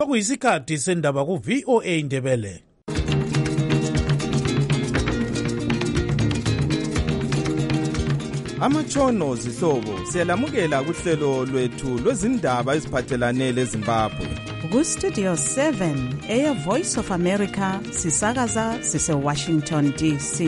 Okuyisikhathi sendaba ku VOA Indebele. Amatshono zihlobo siyalamukela kuhlelo lwethu lwezindaba eziphathelane leZimbabwe. Ku Studio 7 Air Voice of America sisakaza sise Washington DC.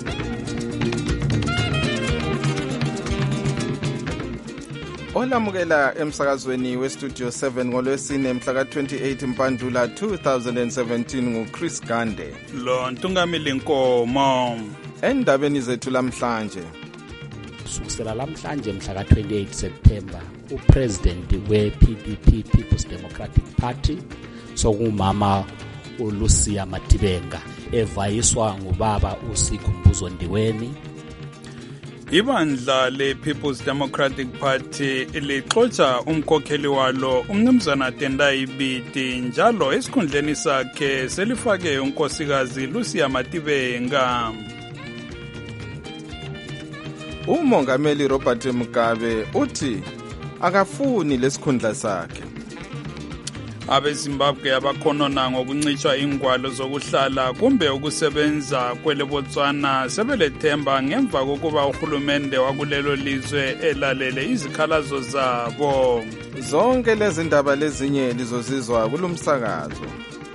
Olamukela emsakazweni we Studio 7 ngolwesine mhla ka-28 Mpandula 2017 nguChris Gande. Lo Ntungamili Nkomo. Endabeni zethu lamhlanje. Kusukela lamhlanje mhla ka-28 September upresident we-PDP People's Democratic Party sokungumama uLucia Madibenga evayiswa ngubaba uSikhumbuzo Ndiweni. Ibandla le-People's Democratic Party lixotsha umkhokheli walo umnumzana Tendai Biti njalo esikhundleni sakhe selifake unkosikazi Lucia Madibenga. Umongameli Robert Mugabe uthi akafuni lesikhundla sakhe. AbeZimbabwe abakhonona ngokuncitshwa ingwalo zokuhlala kumbe ukusebenza kweleBotswana sebelethemba ngemva kokuba uhulumende wakulelo lizwe elalele izikhalazo zabo. Zonke lezi ndaba lezinye lizozizwa kulomsakazo.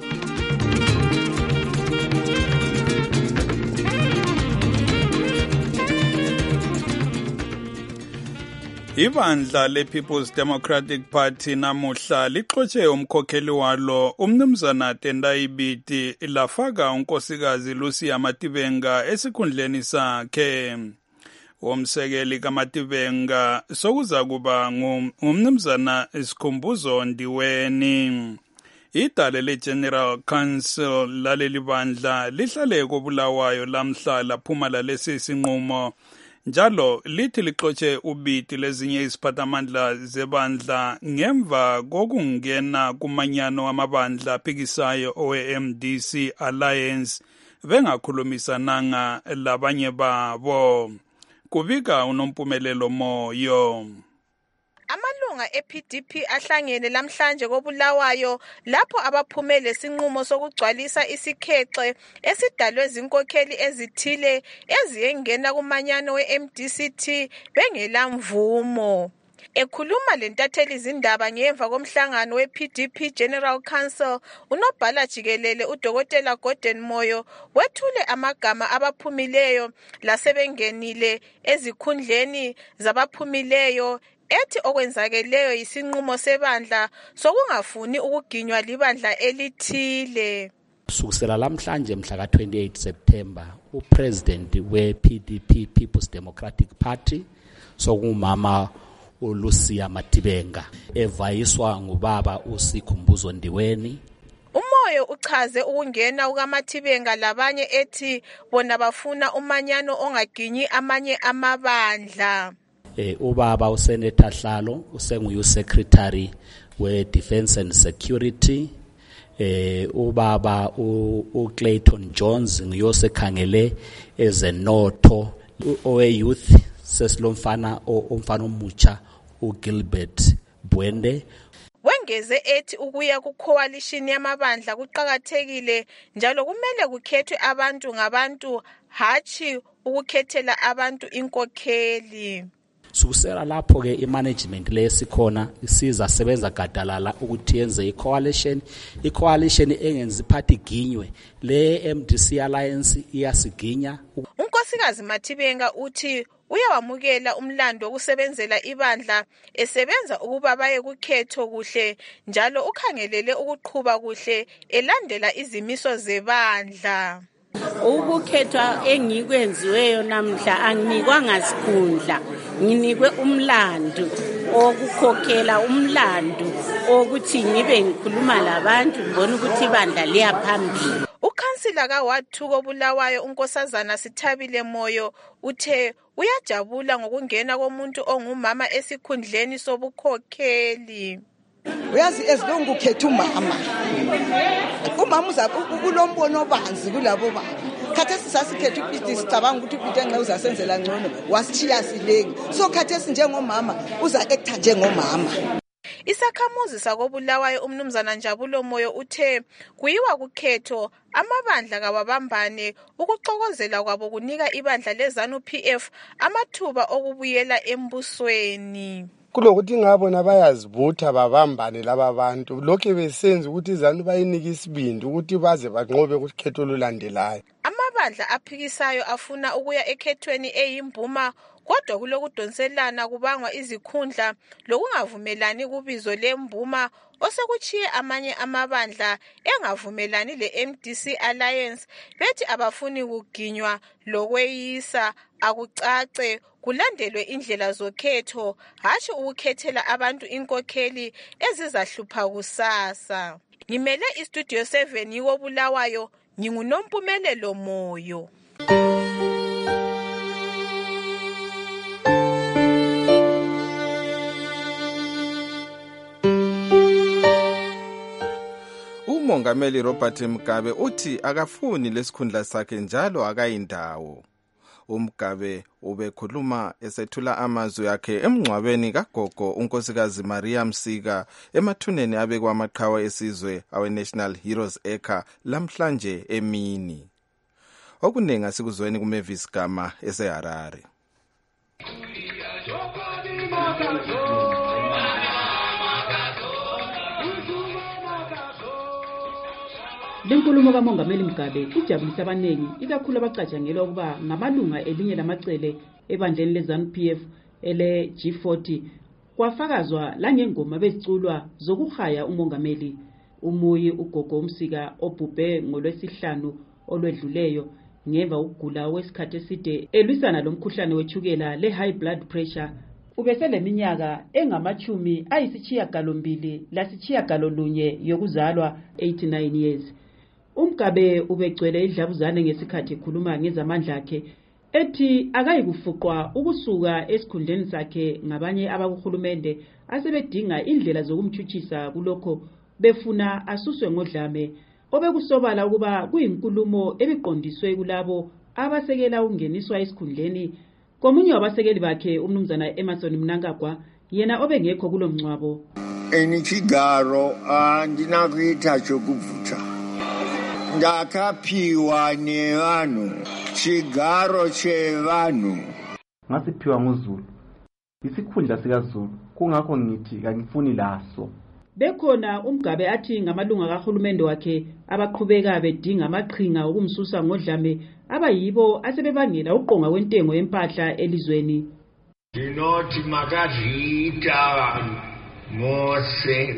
Ibandla le-People's Democratic Party namuhla lixotshe umkhokheli walo umnumzana Tendai Biti lafaka unkosikazi Lucia Madibenga esikhundleni sakhe. Umsekeli kaMadibenga sokuza kuba ngumnumzana Sikhumbuzo Ndiweni. Idale le-General Council laleli bandla lihlale koBulawayo lamhla laphuma lalesi sinqumo. Njalo lithi lixotshe uBiti lezinye iziphathamandla zebandla ngemva kokungena kumanyano amabandla aphikisayo owe-MDC Alliance bengakhulumisananga labanye babo. Kubika uNompumelelo Moyo. Amalunga ePDP ahlangene lamhlanje koBulawayo lapho abaphume lesinqumo sokugcwalisa isikhexe esidalwe zinkokheli ezithile eziyengena kumanyano weMDCT bengela mvumo. Ekhuluma lentatheli izindaba ngemva komhlangano wePDP General Council, unobhala jikelele uDokotela Gordon Moyo wethule amagama abaphumileyo lasebengenile ezikhundleni zabaphumileyo ethi okwenzakeleyo isinqumo sebandla sokungafuni ukuginywa libandla elithile. Kusukela lamhlanje mhla ka-28 September upresident we-PDP People's Democratic Party sokungumama uLucia Madibenga evayiswa ngubaba uSikhumbuzo Ndiweni. Umoyo uchaze ukungena kukaMadibenga labanye ethi bona bafuna umanyano ongaginyi amanye amabandla. Ubaba uSenator Hlalo usenguye uSecretary we-Defense and Security. Ubaba uClayton Jones nguyosekhangele ezenotho. Owe-youth sesilomfana umfana omutsha uGilbert Bwende. Wengeze ethi ukuya ku-coalition yamabandla kuqakathekile njalo kumele kukhethwe abantu ngabantu hatshi ukukhethela abantu inkokheli. Sukusela lapho ke imanagement lesikhona isiza sebenza gadalala ukuthi yenze icoalition engenzi party ginywe le MDC Alliance iyasiginya. Unkosikazi Madibenga uthi uyawamukela umlando wokusebenzela ibandla esebenza ukuba baye kukhetho kuhle njalo ukhangelele ukuqhubha kuhle elandela izimiso zebandla. Ukukhethwa engikwenziweyo namhla anginikwanga sikhundla, nginikwe umlando okukhokhela umlando okuthi ngibe ngikhuluma labantu ngibona ukuthi ibandla liyaphambili. Ukhansila kaWard 2 koBulawayo unkosazana Sithabile Moyo uthe uyajabula ngokungena komuntu ongumama esikhundleni sobukhokheli. Uyazi esilungu ukhetha umama uza kulombono obanzi kulabo baba. Khathesi sasikhetha ukuthi sicabanga ukuthi uPeter nxa uzasenzela ngcono wasithiya silengi. So khathesi njengomama uza actor njengomama. Isakhamuzi sakobulawayo umnumzana Njabulo Moyo uthe kuyiwa kukhetho amabandla kawabambane ukuxokozela kwabo kunika ibandla leZANU-PF amathuba okubuyela embusweni. Kulokuthi ngabona bayazibutha babambane laba bantu lokho besenza ukuthi iZANU bayinike isibindi ukuthi baze banqobe ukhetho olulandelayo. Amabandla aphikisayo afuna ukuya ekhethweni eyimbuma kodwa kulokudonselana kubangwa izikhundla lokungavumelani kubizo lembuma osekuchiye amanye amabandla engavumelani le-MDC Alliance bethi abafuni kuginywa lokweyisa akucace kulandelwe indlela zokhetho hashi ukukhethela abantu inkokheli ezizahlupha kusasa. Ngimele iStudio 7 yikobulawayo nginguNompumelelo Moyo. uMongameli Robert Mugabe uthi akafuni lesikhundla sakhe njalo akayindawo. uMugabe ubekhuluma esethula amazwi akhe emngcwabeni kagogo unkosikazi Maria Msika emathuneni abekwa amaqhawe esizwe awe-National Heroes Acre lamhlanje emini. Okuningi asikuzweni kuMavis Gama eseHarare. Lenkulumo kaMongameli Mugabe ijabulisa abanengi ikakhulu abacatshangelwa ukuba ngamalunga elinye lamacele ebandleni leZANU-PF ele G40 kwafakazwa langengoma beziculwa zokuhaya uMongameli Umuyi uGogo Msika obhubhe ngoLwesihlanu olwedluleyo ngemva ukugula wesikhathi eside elwisana lomkhuhlane wechukela le-high blood pressure. Ubeseleminyaka engamachumi ayisitshiyagalolunye lasitshiyagalolunye yokuzalwa 89 years. uMugabe ubegcwele idlabuzane ngesikhathi ekhuluma ngezamandla akhe ethi akayikufuqwa ukusuka esikhundleni sakhe ngabanye abakuhulumende asebedinga indlela zokumthuthisa kulokho befuna asuswe ngodlame obekusobala ukuba kuyinkulumo ebiqondiswe kulabo abasekela ungeniswa esikhundleni komunye wabasekeli bakhe umnumzana Emerson Mnangagwa yena obengekho kulomncwabo. Enichigaro andinakuita chokuvutha ndakaphiwa nevanhu chigaro chevanhu ngasiphiwa nguZulu isikhundla sikaZulu kungakho ngithi kangifuni laso. Bekhona uMugabe athi ngamalunga kahulumende wakhe abaqhubeka bedinga amaqhinga okumsusa ngodlame abayibo asebebangela uqonga kwentengo yempahla elizweni. Dinoti makadlita mose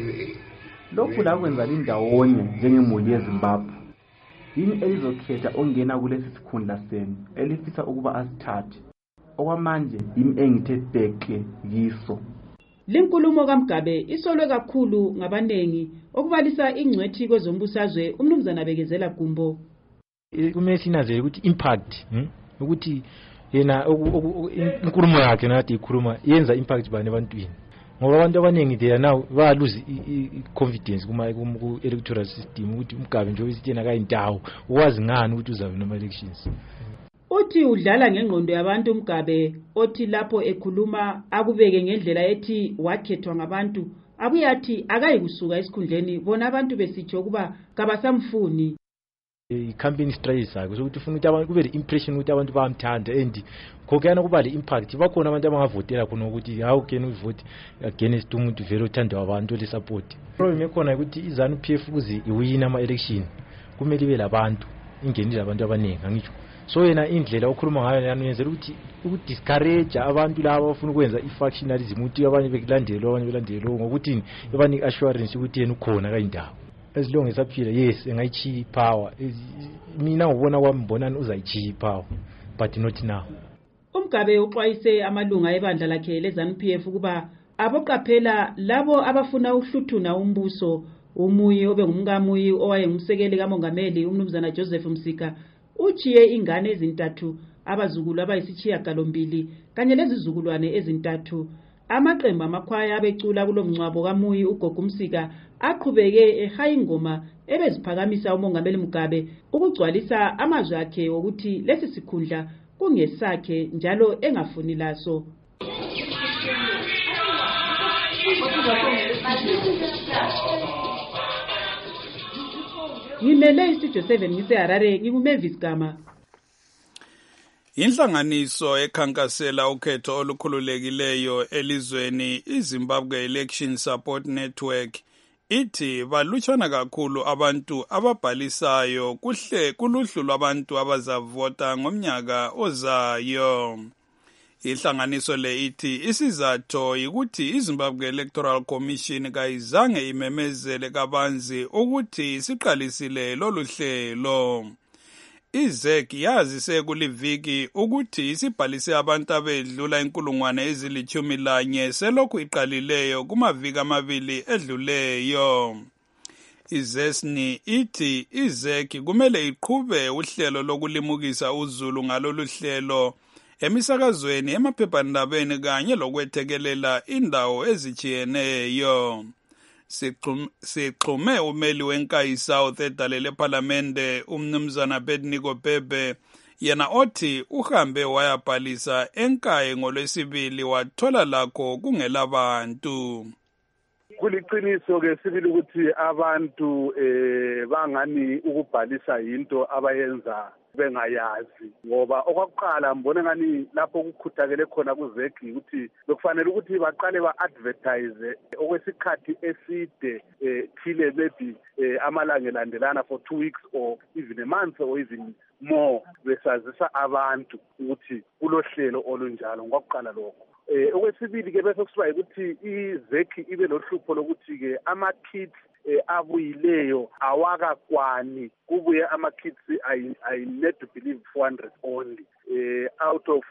lokhu lakwenza lindawonye njengemuli yeZimbabwe. Yini elizokhetha ongena kulesi sikhundla senu elifisa ukuba asithathe okwamanje yimi engithe bheke yiso. Lenkulumo kaMugabe isolwe kakhulu ngabanengi okubalisa ingcwethi kwezombusazwe umnumzana Bekezela Gumbo. Kumele sinazele ukuthi impact ukuthi yena inkulumo yakhe nathi ikhuluma yenza impact bani ebantwini ngoba abantu abanengi they now ba lose confidence ku electoral system ukuthi uMugabe nje usithi yena kayindawo ukwazi ngani ukuthi uzabe noma elections. Uthi udlala ngengqondo yabantu uMugabe othi lapho ekhuluma akubeke ngendlela ethi wakhethwa ngabantu abuyathi akayikusuka esikhundleni bona abantu besitsho kuba kabasamfuni. I-campaign strategy sakhe ukuthi ufuna ukuthi abantu kube le impression ukuthi abantu bayamthanda and khokuyana kuba le impact bakhona abantu abangavotela khona ukuthi how can we vote against umuntu vele othandwa abantu le support. Problem ekhona ukuthi iZANU-PF ukuze iwina ama-election kumele ibe labantu ingenile abantu abaningi angitsho. So yena indlela okhuluma ngayo yanenzela ukuthi ukudiscourage abantu laba abafuna ukwenza ifactionalism ukuthi abanye belandelo ngokuthi abanye assurance ukuthi yena ukhona kayindawo. As long as aphila yes engayichiya power mina ngibona kwambonani uzayichiya power but not now. uMugabe uxwayise amalunga ebandla lakhe leZANU-PF ukuba aboqaphela labo abafuna uhluthuna umbuso. Umuyi obengumkamuyi owayengumsekeli kaMongameli umnumzana Joseph Msika uchiye ingane ezintathu abazukulu abayisitshiyagalolunye kanye lezizukulwane ezintathu. Amaqembu amakhwaya abecula kulomncwabo kamuyi uGogo Msika aqhubeke ehaya ingoma ebeziphakamisa uMongameli Mugabe ukugcwalisa amazwi akhe ukuthi lesi sikhundla kungesakhe njalo engafuni laso. ngimele istudio 7 ngiseharare ngikumavis Gama. Inhlanganiso ekhankasela ukhetho olukhululekileyo elizweni iZimbabwe Election Support Network ithi balutshwana kakhulu abantu ababhalisayo kuluhlu lwabantu abazavota ngomnyaka ozayo. Ihlanganiso le ithi isizathu ukuthi iZimbabwe Electoral Commission kayizange imemezele kabanzi ukuthi isiqalisile lolu hlelo. IZEC yazise kuliviki ukuthi isibhalise abantu abedlula 1,011 selokhu iqalileyo kumaviki amabili edluleyo. IZESNI ithi IZEC kumele iqhube uhlelo lokulimukisa uzulu ngalolu hlelo emisakazweni, emaphephandabeni kanye lokwethekelela indawo ezijiyeneyo. Sixhume umeli wenkayi South edalele parliamente umnumzana Bednigo Bebe yena othi uhambe wayabhalisa enkayi ngolwesibili wathola lakho kungelabantu. Kuliqiniso ke sibili ukuthi abantu bangani ukubhalisa into abayenza bengayazi, ngoba okwakuqala mbone ngani lapho ukukhuthakele khona kuZEC ukuthi bekufanele ukuthi baqale ba-advertise okwesikhathi eside thile maybe amalanga elandelana for 2 weeks or even a month or even more, besazisa abantu ukuthi kulohlelo olunjalo ngokwakuqala lokho. Okwesibili ke bese kusiba ukuthi iZEC ibe lohlupho lokuthi ke ama-kits abuyileyo awakakwani, kubuye ama-kits I need to believe 400 only out of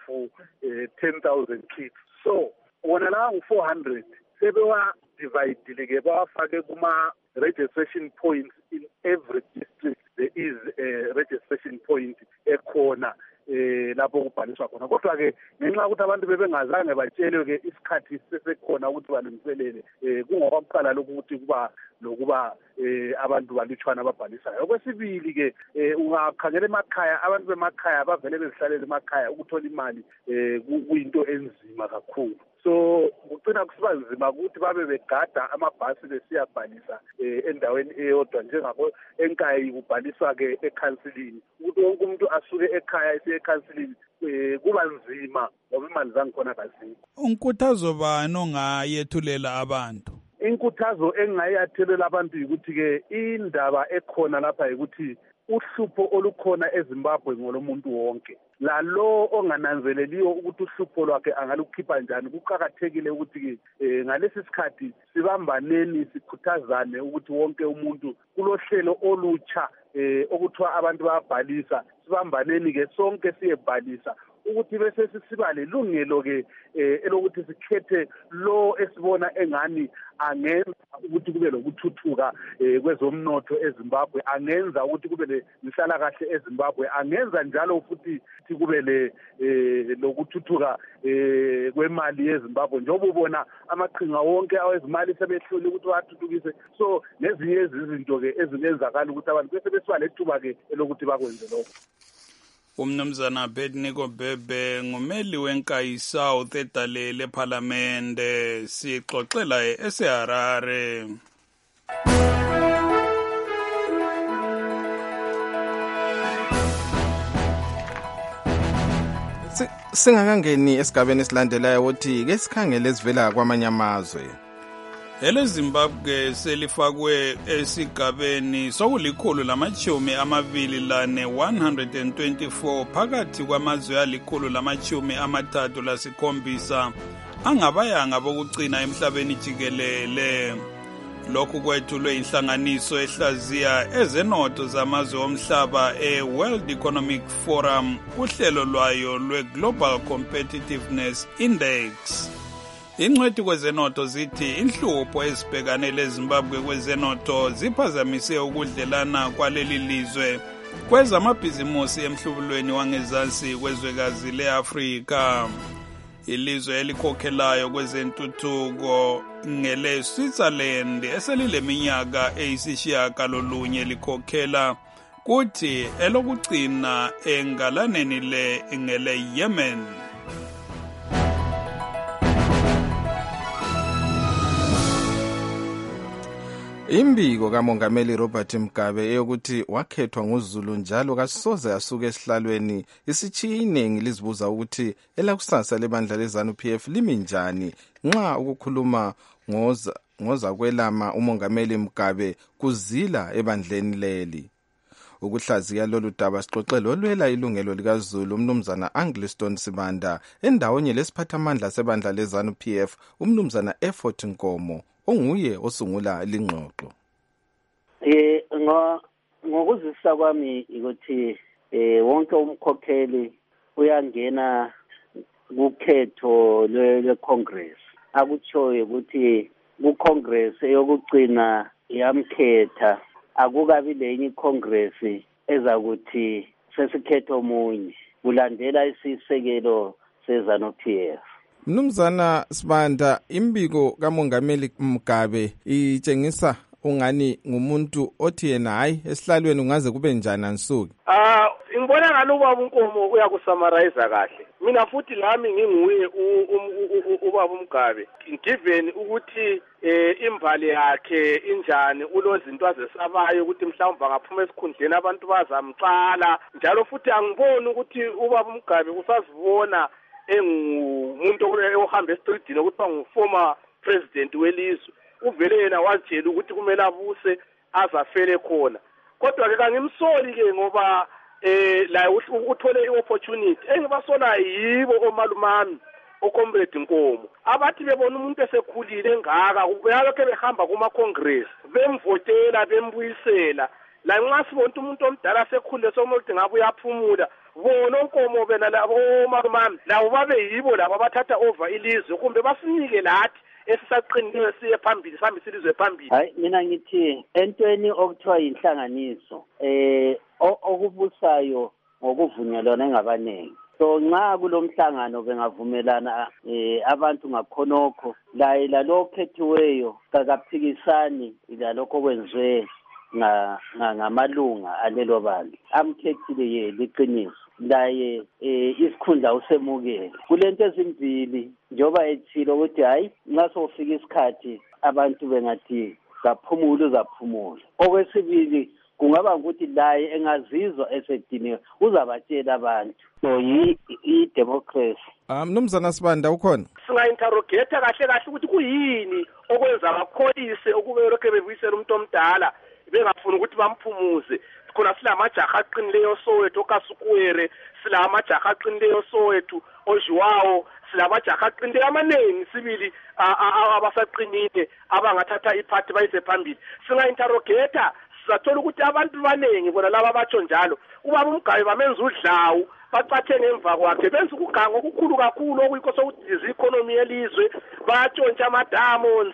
10,000 kits. So wona la ngu-400 sebewa divide ke bawafake kuma-registration points in every district. There is a registration point ekhona lapho kubhaliswa khona. Kodwa ke ngenxa ukuthi abantu bebengazange batshelwe ke isikhathi sesekhona ukuthi balungiselele kungokuqala lokuthi kuba abantu balutshwana ababhalisayo. Okwesibili ke ungakhangela emakhaya, abantu bemakhaya bavele bezihlalele emakhaya, ukuthola imali kuyinto enzima kakhulu. So kucina kusiba nzima ukuthi babe begada amabhasi besiyabhalisa endaweni eyodwa njengakho enkayi kubhaliswa ke ekhansilini. Ukuthi wonke umuntu asuke ekhaya esiye ekhansilini kuba nzima ngoba imali zangikhona kazikho. Unkuthazo bani ongayethulela abantu? Inkuthazo engayathelela abantu ukuthi ke indaba ekhona lapha ukuthi uhlupho olukhona eZimbabwe ngolomuntu wonke. Lalo ongananzeleliyo ukuthi uhlupho lwakhe angalukhipha njani. Kuqhakathekile ukuthi ngalesi sikhathi sibambaneni sikhuthazane ukuthi wonke umuntu kulohlelo olutsha okuthiwa abantu bayabhalisa. Sibambaneni ke sonke siyebhalisa ukuthi bese siba lelungelo ke elokuthi sikhethe lo esibona engani angenza ukuthi kube lokuthuthuka kwezomnotho eZimbabwe, angenza ukuthi kube lenhlala kahle eZimbabwe, angenza njalo futhi kube lokuthuthuka kwemali yeZimbabwe njengoba ubona amaqhinga wonke awezimali sebehlule ukuthi wathuthukise. So nezinye izinto ke ezingenzakala ukuthi abantu bese besiba lethuba ke elokuthi bakwenze lokho. Umnumzana Bednigo Bebe ngumeli wenkayi South edalele parliamente, sixoxela eseharare. Singakangeni esigabeni esilandelayo ukuthi ke sikhangele esivela kwamanye amazwe. EleZimbabwe selifakwe esigabeni sokulikhulu-124 phakathi kwamazwe alikhulu-37 angabayanga bokucina emhlabeni jikelele. Lokhu kwethulwe inhlanganiso ehlaziya ezenotho zamazwe omhlaba e-World Economic Forum uhlelo lwayo lwe-Global Competitiveness Index. Ingcwethi kwezenotho zithi inhlupho ezibhekane leZimbabwe kwezenotho ziphazamise ukudlelana kwaleli lizwe kwezamabhizimusi emhlubulweni wangezansi kwezwekazi le-Afrika. Ilizwe elikhokhelayo kwezentuthuko ngele-Switzerland eselileminyaka eyisishiyagalolunye likhokhela, kuthi elokugcina engalaneni ngele-Yemen. Imbiko kamongameli Robert Mugabe eyokuthi wakhethwa nguZulu njalo kasoze asuke esihlalweni isitshiye iningi lizibuza ukuthi elakusasa lebandla leZANU-PF limi njani nxa ukukhuluma ngoza kwelama umongameli Mugabe kuzila ebandleni leli. Ukuhlaziya lolu daba sixoxele olwela ilungelo likaZulu umnumzana Angliston Sibanda endawonye lesiphathamandla sebandla leZANU-PF umnumzana Effort Nkomo onguye osungula lingxoxo. Ngokuzisa kwami ukuthi wonke umkhokheli uyangena kukhetho lwe-Congress. Akutshoyo ukuthi ku-Congress eyokugcina yamkhetha akukabi lenye i-Congress ezakuthi sesikhetho omunye kulandela isisekelo seZANU-PF. Mnumzana Sibanda, imbiko kamongameli Mugabe itshengisa ungani ngumuntu othi yena hayi esihlalweni ungaze kube njani ansuku. Ngibona ngani ubaba uNkomo uyakusummarize kahle. Mina futhi lami nginguye ubaba Mugabe. Given ukuthi imbali yakhe injani ulozinto azesabayo ukuthi mhlawumbe angaphuma esikhundleni abantu bazamcala njalo futhi angiboni ukuthi ubaba Mugabe usazibona engumuntu ohamba estreetini ukuthi nguformer president welizwe. Uvele yena wajela ukuthi kumele abuse azafele khona. Kodwa ke kangimsoli ke ngoba la uthole i-opportunity engibasola yibo omalumami oComrade Nkomo abathi bebona umuntu esekhulile engaka ubeyalokho behamba kuma-Congress bemvotela bembuyisela la nxa sibona umuntu omdala sekhulile somuntu ngabe uyaphumula bona oNkomo bena labo omalumami labo babe yibo labo abathatha over ilizwe kumbe basinike lathi esisaqinile siye phambili sambe silizwe phambili. Hayi mina ngithi entweni okuthiwa inhlanganiso okubusayo ngokuvunyelwana engabanengi. So nxa kulomhlangano bengavumelana abantu ngakhonokho la lo khethiweyo kakaphikisani lalokho kwenziwe ngamalunga alelo bandla amkhethile ye liqiniso laye isikhundla usemukele kulento ezimbili njoba ethilo ukuthi hayi nxa sofika isikhathi abantu bengathi zaphumula uzaphumula. Okwesibili kungaba ukuthi laye engazizwa esediniwe uzabatshela abantu. So i-democracy. Mnumzana Sibanda ukhona? Singa-interrogate kahle ukuthi kuyini okwenza bakholise ukube lokho bebuyisela umuntu omdala bengafuni ukuthi bamphumuze. Khona silamajaha aqinileyo Soweto kaSukuwere, silamajaha aqinileyo Soweto oJuwawo, silamajaha aqinileyo amaningi sibili abasaqinile abangathatha iphathi bayise phambili. Singa-interrogate sizathola ukuthi abantu baningi bona laba batsho njalo ubaba uMgabe bamenza udlawu bacathe ngemva kwakhe benza ukugango okukhulu kakhulu okuyikho sokudiza i-economy yelizwe batshontsha ama-diamonds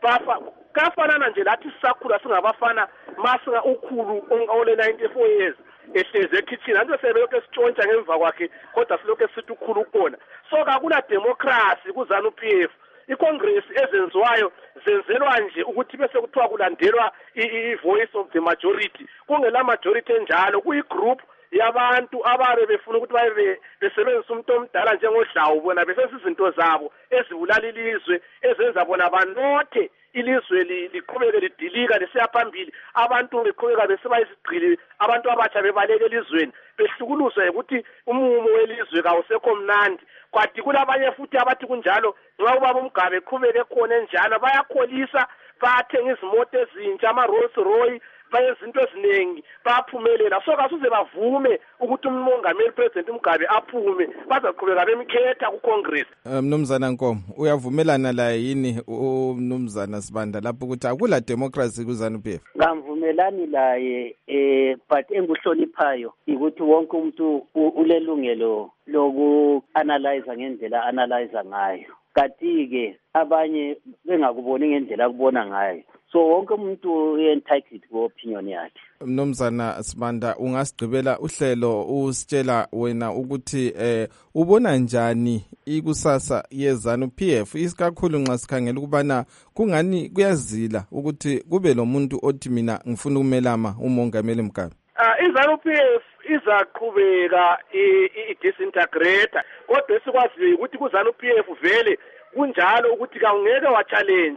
kafanana nje lathi sisakhula singabafana masinga ukhulu ole 94 years ehlezi ekitchen anto sebelokho esitshontsha ngemva kwakhe kodwa silokho esithi ukhulu khona. So kakula democracy kuZANU-PF. I-Congress ezenziwayo zenzelwa nje ukuthi bese kuthiwa kulandelwa i-voice of the majority. Kungela majority enjalo kuyi-group yabantu ababe befuna ukuthi babe besebenzisa umuntu omdala njengodlawu bona besenzisa izinto zabo ezibulala ilizwe ezenza bona banothe ilizwe liqhubeke lidilika lesiya phambili abantu beqhubeka besiba isigcili abantu abatsha bebaleke elizweni behlukuluzwa ukuthi umumo welizwe kawusekho mnandi. Kwathi kulabanye futhi abathi kunjalo nxa ubaba uMgabe eqhubeke khona enjalo bayakholisa bathenga izimoto ezintsha ama-Rolls Royce bayenza into eziningi baphumelela. So kasuze bavume ukuthi umongameli president uMgabe aphume bazaqhubeka bemkhetha ku-Congress. Mnumzana Nkomo uyavumelana la yini umnumzana Sibanda lapho ukuthi akula democracy kuZANU-PF? Ngamvumelani laye but enguhloniphayo ukuthi wonke umuntu ulelungelo loku-analyze ngendlela analyze ngayo. Kanti-ke abanye bengakuboni ngendlela akubona ngayo. So wonke umuntu entitled ku-opinion yakhe. Mnumzana Sibanda ungasigqibela uhlelo usitshela wena ukuthi ubona njani ikusasa yeZANU-PF isikakhulu nxa sikhangela ukubana kungani kuyazila ukuthi kube lo muntu othi mina ngifuna ukumelama umongameli Mugabe. iZANU-PF izaqhubeka i-disintegrate kodwa esikwaziyo ukuthi kuZANU-PF vele kunjalo ukuthi kawungeke wa-challenge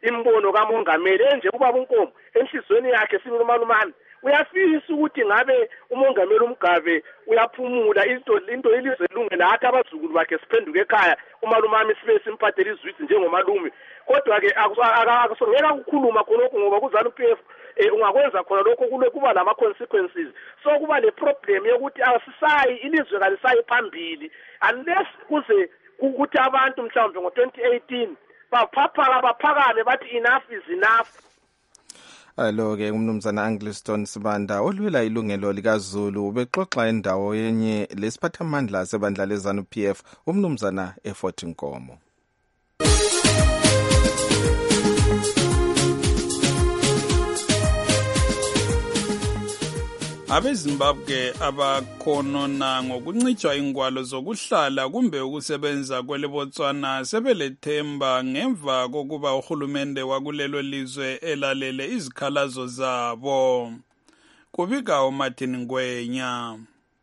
imbono kamongameli enje ubaba uNkomo enhlizweni yakhe sibili umalumane uyafisa ukuthi ngabe umongameli uMgabe uyaphumula into ilizwe lunge nathi abazukulu bakhe siphenduke ekhaya umalumami sibe simphathele izwisi njengomalume kodwa ke akusongeka ukukhuluma khonokho ngoba kuzana uPF ungakwenza khona lokho kuba lama consequences so kuba le problem yokuthi asisayi ilizwe kalisayi phambili unless kuze ukuthi abantu mhlawumbe ngo2018 baphakame bathi enough is enough. Alo-ke umnumzana Angliston Sibanda olwela ilungelo likaZulu ubexoxa endawo yenye lesiphathamandla sebandla lezanu PF umnumzana eFort Nkomo. AbeZimbabwe abakhonona ngokuncitshwa ingwalo zokuhlala kumbe ukusebenza kweleBotswana sebelethemba ngemva kokuba uhulumende wakulelo lizwe elalele izikhalazo zabo. Kubika uMartin Ngwenya.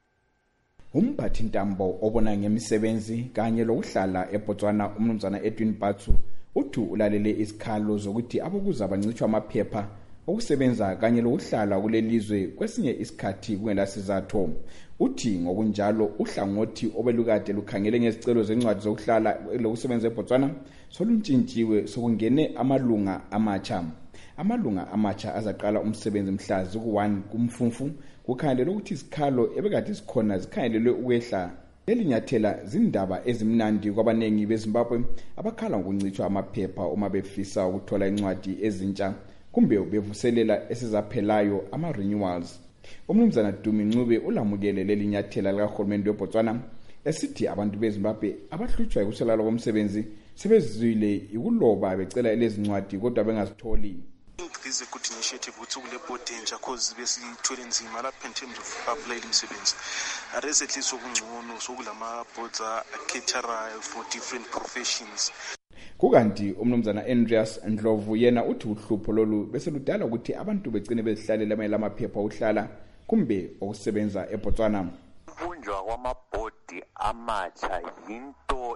Umphathi Ntambo obona ngemisebenzi kanye lokuhlala eBotswana umnumzana Edwin Batsu uthi ulalele izikhalo zokuthi abokuza bancitshwa amaphepha okusebenza kanye lokuhlala kulelizwe kwesinye isikhathi kungelasizatho. Uthi ngokunjalo uhlangothi obelukade lukhangele ngezicelo zencwadi zokuhlala lokusebenza eBotswana soluntshintshiwe sokungene amalunga amatsha. Amalunga amatsha azaqala umsebenzi mhla ku-1 kuMfumfu kukhangelelwe ukuthi izikhalo ebekade zikhona zikhangelelwe ukwehla. Leli nyathela zindaba ezimnandi kwabanengi beZimbabwe abakhala ngokuncitshwa amaphepha uma befisa ukuthola incwadi ezintsha kumbe bevuselela esizaphelayo ama-renewals. Umnumzana Dumi Ncube ulamukele leli nyathela likahulumende weBotswana esithi abantu beZimbabwe abahlutshwa ukuswelakala komsebenzi sebezizwile ukuloba becela lezincwadi kodwa bengazitholi. This is a good initiative ukuthi kule board entsha cause besithwele nzima lapha in terms of apply imisebenzi. Recently sokungcono sokulama boards caterer for different professions. Kukanti umnumzana Andreas Ndlovu yena uthi uhlupho lolu bese ludala ukuthi abantu begcine bezihlalela amaphepha okuhlala kumbe okusebenza eBotswana. Ubunjwa kwamabhodi amatsha yinto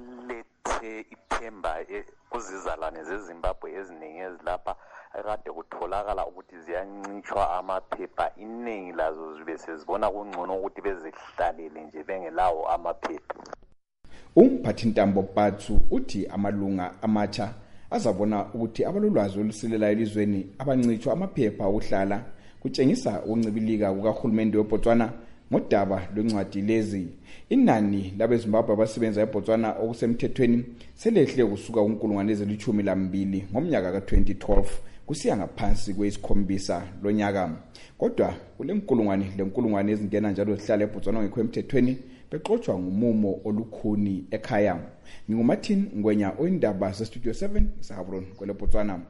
esilethe ithemba kuzizalwane zeZimbabwe eziningi ezilapha akade kutholakala ukuthi ziyancitshwa amaphepha iningi lazo zibe sezibona kungcono ukuthi bezihlalele nje bengelawo amaphepha. Umphathi Ntambo Batsu uthi amalunga amatsha azabona ukuthi abalolwazi olusilela elizweni abancitshwa amaphepha okuhlala kutshengisa ukuncibilika kukahulumende weBotswana ngodaba lwencwadi lezi. Inani labeZimbabwe abasebenza eBotswana okusemthethweni selehle kusuka ku12,000 ngomnyaka ka2012 kusiya ngaphansi kweyisikhombisa lonyaka. Kodwa lenkulungwane ezingena njalo zihlala eBotswana ngekho emthethweni bexoxwa ngumumo olukhuni ekhaya. NginguMartin Ngwenya oyindaba zeStudio 7 eSahabron kweleBotswana.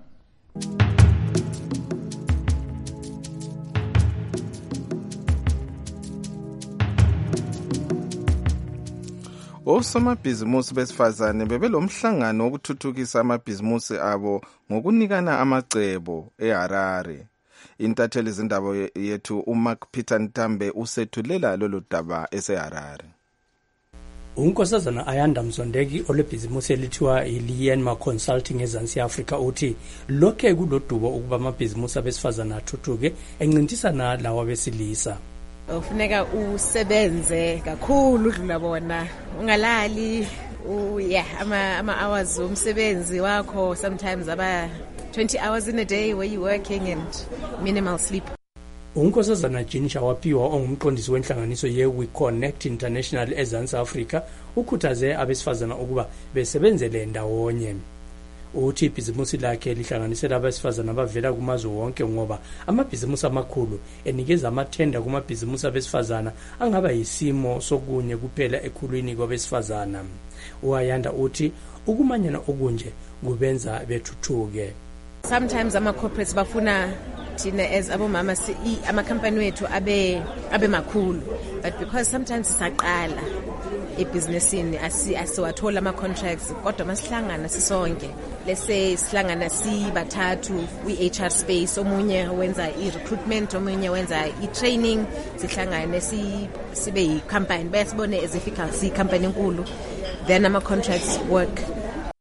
Osomabhizimusi besifazane bebelomhlangano wokuthuthukisa amabhizimusi abo ngokunikana amacebo eHarare. Intatheli zindaba yethu uMark Peter Ntambe usethulela lolu daba eseHarare. Unkosazana Ayanda Mzondeki olebhizimusi elithiwa iLienma Consulting eZansi Africa uthi lokhe kulodubo ukuba amabhizimusi abesifazana athuthuke encintisana lawa besilisa. Ufuneka usebenze kakhulu udlula bona ungalali ama hours umsebenzi wakho sometimes aba 20 hours in a day where you working and minimal sleep. Unkosazana Jinisha Wapiwa ongumqondisi wenhlanganiso ye-We Connect International eZansi Africa ukhuthaze abesifazana ukuba besebenzele ndawonye. Uthi ibhizimusi lakhe lihlanganisela abesifazana abavela kumazwe wonke ngoba amabhizimusi amakhulu enikeza amathenda kumabhizimusi abesifazana angaba yisimo sokunye kuphela ekhulwini kwabesifazana. Uayanda uthi ukumanyana okunje kubenza bethuthuke. Sometimes ama-corporates bafuna thina as abomama ama-company wethu abe makhulu, but because sometimes sisaqala ebhizinesini asiwathola ama-contracts kodwa masihlangana sisonke lese sihlangana sibathathu kwi-HR space omunye wenza i-recruitment omunye wenza i-training sihlangane sibe yi-company basibone as if siyi-company enkulu then ama-contracts work.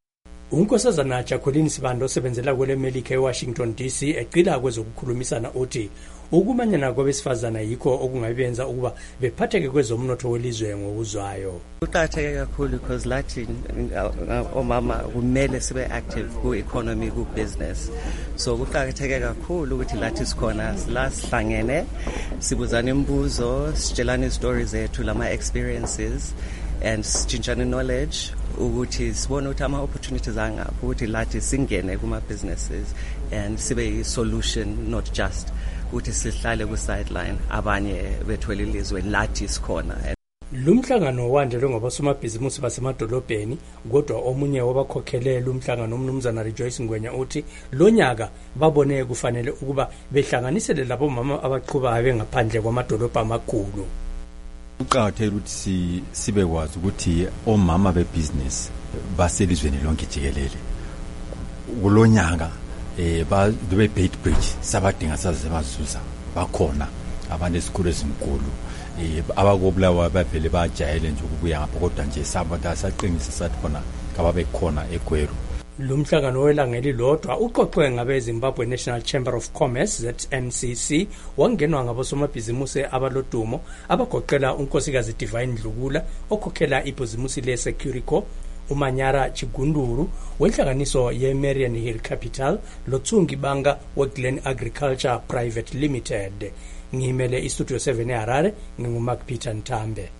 unkosazana Jacqueline Sibando osebenzela kwele Melika eWashington DC eqila kwezokukhulumisana uthi ukumanyana kwabesifazana yikho okungabenza ukuba bephatheke kwezomnotho welizwe ngokuzwayo. Kuqakatheke kakhulu because lathi omama kumele sibe active ku economy ku business. So kuqakatheke kakhulu ukuthi lathi sikhona sihlangene sibuzana imibuzo, sitshelana stories zethu lama experiences and sitshintshana knowledge ukuthi sibone ukuthi ama opportunities angaphi ukuthi lathi singene kuma businesses and sibe solution not just ukuthi sihlale ku sideline abanye bethwele ilizwe lathi sikhona. Lumhlangano wandelwe ngabasomabhizimusi basemadolobheni kodwa omunye wabakhokhelela umhlangano umnumzana Rejoice Ngwenya uthi lonyaka babone kufanele ukuba behlanganisele labo mama abaqhubayo bengaphandle kwamadolobha amakhulu. Uqakathekile ukuthi sibe kwazi ukuthi omama bebusiness baselizweni lonke jikelele kulonyaka ba the Bait Bridge sabadinga saze bazuza bakhona abantu esikhulu ezinkulu abakobulawa bavele bajayele nje ukubuya ngapha kodwa nje sabantu asaqinisa sathi khona kababe khona eGweru. Lumhlangano welangeli lodwa uqoqwe ngabe Zimbabwe National Chamber of Commerce ZNCC wangenwa ngabosomabhizimusi abalodumo abagoqela unkosikazi Divine Dlugula okhokhela ibhizimusi le Securico, uManyara Chigunduru wenhlanganiso ye-Marian Hill Capital loTsungi Banga we-Glen Agriculture Private Limited. Ngimele iStudio 7 eHarare nginguMark Peter Ntambe.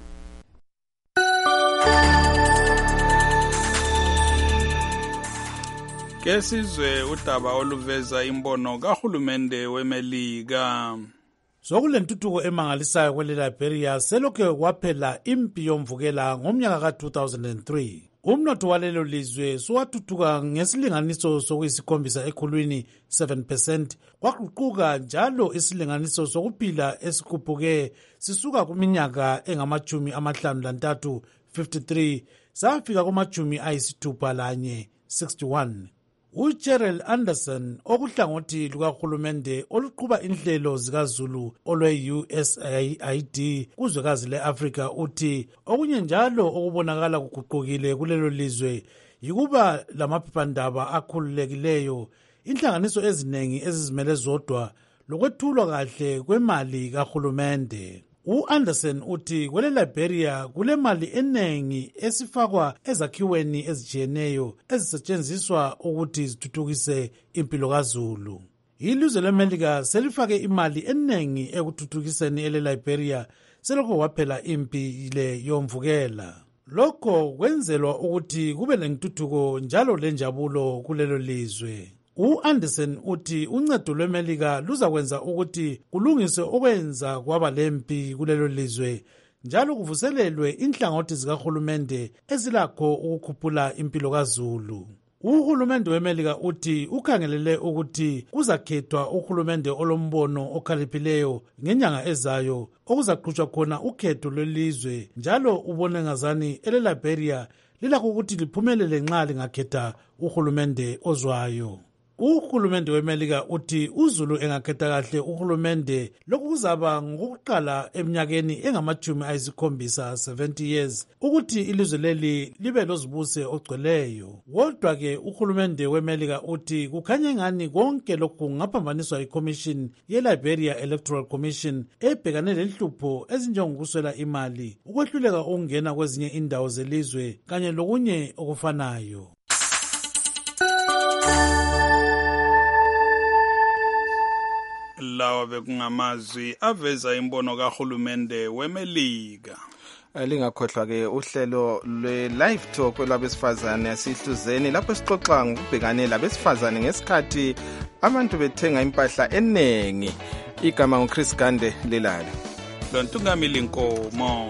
Kesizwe udaba oluveza imbono kahulumende weMelika. Sokulentuthuko emangalisayo kwele Liberia selokhe waphela impi yomvukela ngomnyaka ka-2003. Umnotho walelo lizwe suwathuthuka ngesilinganiso sokuyisikhombisa ekhulwini 7%, kwaququka njalo isilinganiso sokuphila esikhuphuke sisuka kuminyaka engamachumi amahlanu lantathu 53 safika kumachumi ayisithupha lanye 61. uGerald Anderson okuhlangothi lukahulumende oluqhuba inhlelo zikaZulu olwe-USAID kuzwekazi le-Afrika uthi okunye njalo okubonakala kuguqukile kulelo lizwe yikuba lamaphephandaba akhululekileyo, inhlanganiso eziningi ezizimele zodwa lokwethulwa kahle kwemali kahulumende. U-Anderson uthi kwele Liberia kule mali enengi esifakwa ezakhiweni ezijiyeneyo ezisetshenziswa ukuthi zithuthukise impilo kaZulu. Ilizwe leMelika selifake imali enengi ekuthuthukiseni ele Liberia selokho waphela impi le yomvukela. Lokho kwenzelwa ukuthi kube lentuthuko njalo lenjabulo kulelo lizwe. U-Anderson uthi uncedo lweMelika luzakwenza ukuthi kulungiswe okwenza kwaba lempi kulelo lizwe njalo kuvuselelwe inhlangothi zikahulumende ezilakho ukukhuphula impilo kaZulu. Uhulumende weMelika uthi ukhangelele ukuthi kuzakhethwa uhulumende olombono okhaliphileyo ngenyanga ezayo okuzaqhutshwa khona ukhetho lwelizwe njalo ubone ngazani ele Liberia lilakho ukuthi liphumelele nxa lingakhetha uhulumende ozwayo. Uhulumende weMelika uthi uZulu engakhetha kahle uhulumende lokhu kuzaba ngokuqala eminyakeni engamachumi ayisikhombisa 70 years ukuthi ilizwe leli libe lozibuse ogcweleyo. Kodwa ke uhulumende weMelika uthi kukhanya ngani konke lokhu ngaphambaniswa iCommission ye-Liberia Electoral Commission ebhekane lenhlupho ezinjengokuswela imali, ukwehluleka ukungena kwezinye indawo zelizwe kanye lokunye okufanayo. Lawa bekungamazwi aveza imbono kahulumende weMelika. Lingakhohlwa ke uhlelo lwe-live talk lwabesifazane yasihluzeni lapho sixoxa ngokubhekane labesifazane ngesikhathi abantu bethenga impahla enengi. Igama nguChris Gande Lelala. Lontungamili Nkomo.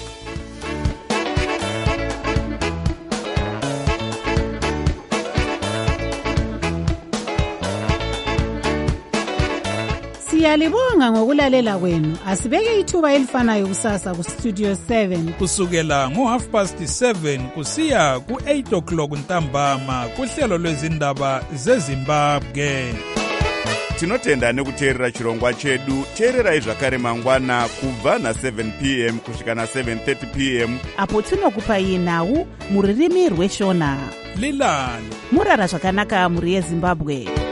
Siyalibonga ngokulalela kwenu. Asibeke ithuba elifanayo kusasa ku Studio 7 kusukela ngo7:30 kusiya ku8:00 ntambama kuhlelo lwezindaba zeZimbabwe. Tinotenda nekuteerera chirongwa chedu. Teererai zvakare mangwana kubva na7 p.m. kusvika na7:30 p.m. apo tinokupa nawu muririmi rweshona. lilala murara zvakanaka mhuri yezimbabwe.